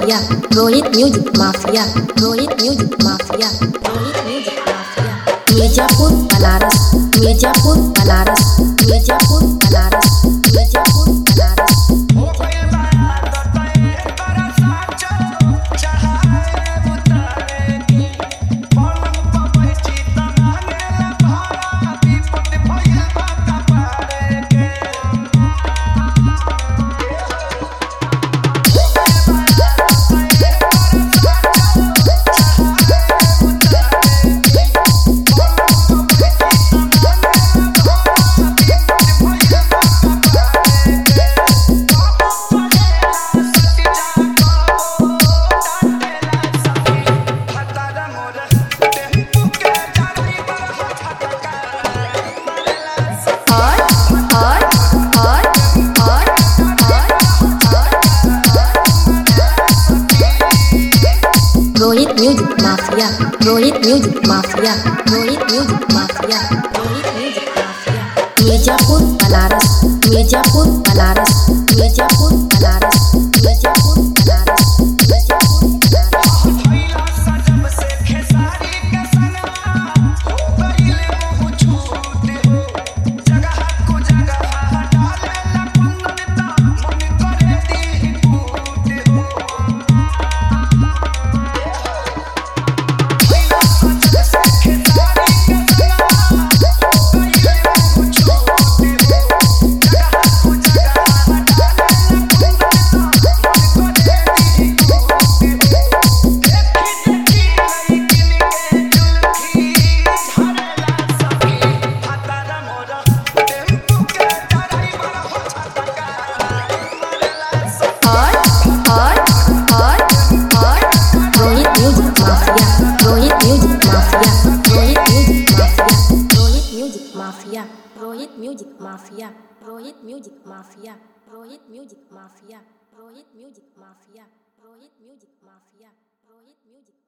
Mafia, Rohit Music Mafia, Rohit Music Mafia, Rohit Music Mafia. Mirzapur Banaras, Mirzapur Banaras, Mirzapur Banaras, Mirzapur Banaras. Rohit Music Mafia, Rohit Music Mafia, Rohit Music Mafia, Rohit Music Mafia. Mirzapur Banaras, Mirzapur Banaras, Mirzapur Banaras, Mirzapur Banaras, Mirzapur Mafia, Rohit Music Mafia, Rohit Music Mafia, Rohit Music Mafia, Rohit Music Mafia, Rohit Music Mafia, Rohit Music